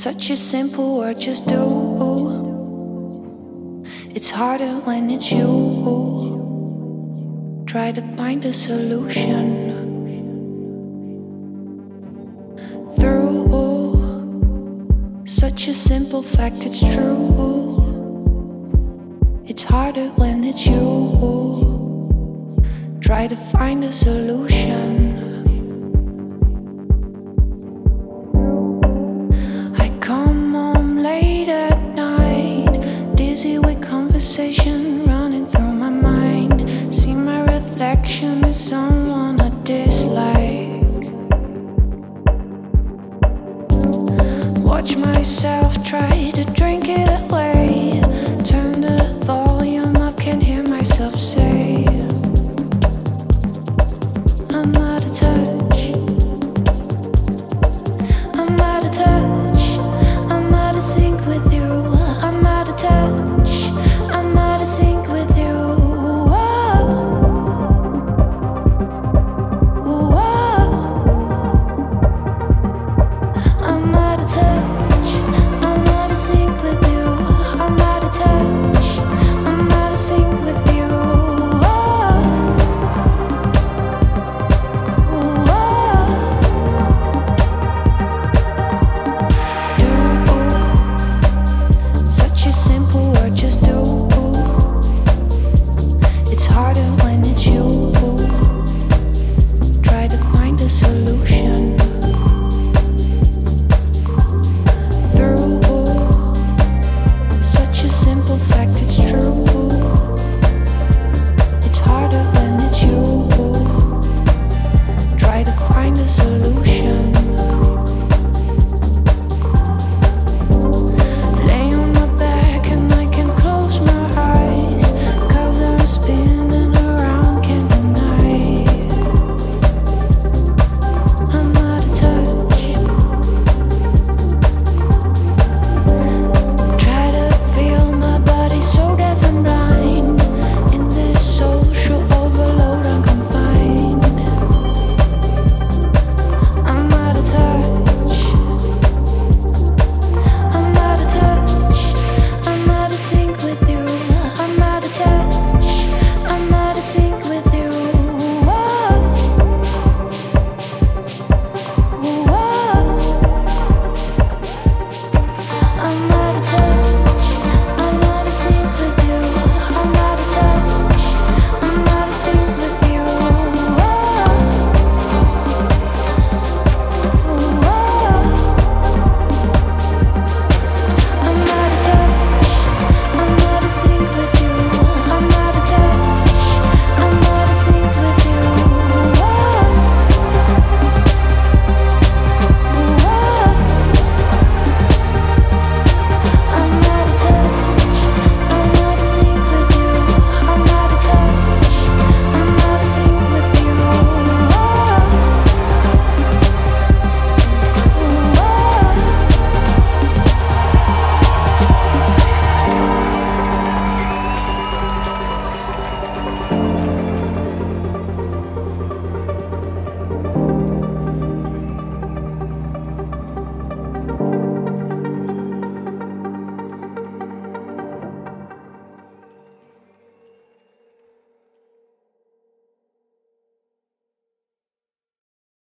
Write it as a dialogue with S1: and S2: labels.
S1: Such a simple word, just do. It's harder when it's you. Try to find a solution through such a simple fact, it's true. It's harder when it's you. Try to find a solution. Conversation running through my mind. See my reflection as someone I dislike. Watch myself try to drink it away.